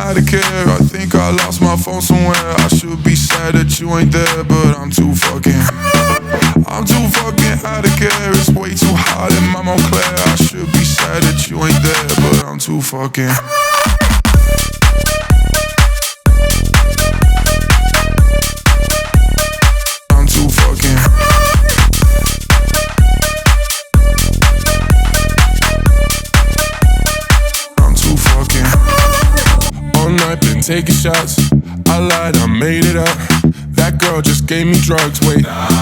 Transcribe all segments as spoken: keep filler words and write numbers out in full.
high to care. I think I lost my phone somewhere. I should be sad that you ain't there, but I'm too fucking I'm too fucking high to care. It's way too hot in my Montclair. I should be sad that you ain't there, but I'm too fucking I'm too fucking I'm too fucking all night been taking shots. I lied, I made it up. That girl just gave me drugs. Wait,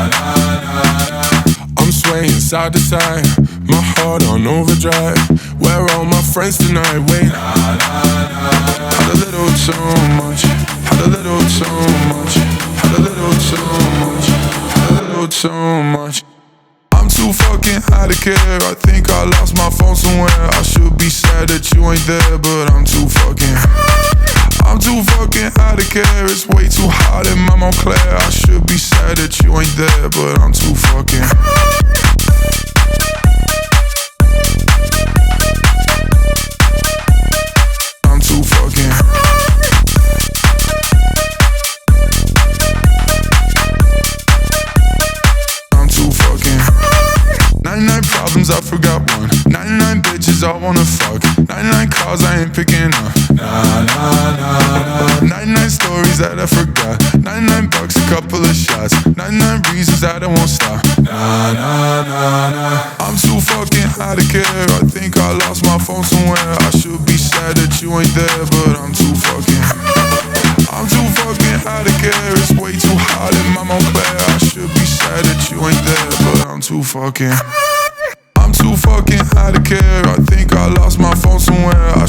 I'm swaying side to side, my heart on overdrive. Where are all my friends tonight? Wait, had a little too much, had a little too much, had a little too much, had a little too much. I'm too fucking high to care. I think I lost my phone somewhere. I should be sad that you ain't there, but I'm too fucking I'm too fucking high to care. It's way too hot in my Montclair. I should be sad that you ain't there, but I'm too fucking I'm too fucking I'm too fucking ninety-nine problems, I forgot one. ninety-nine bitches I wanna fuck. ninety-nine calls I ain't picking up. Nah, nah, nah, nah. ninety-nine stories that I forgot. ninety-nine bucks, a couple of shots. ninety-nine reasons that I won't stop. Nah, nah, nah, nah. I'm too fucking high to care. I think I lost my phone somewhere. I should be sad that you ain't there, but I'm too fucking I'm too fucking high to care. It's way too hot in my Montclair. I should be sad that you ain't there, but I'm too fucking I'm too fucking high to care. I think I lost my phone somewhere. I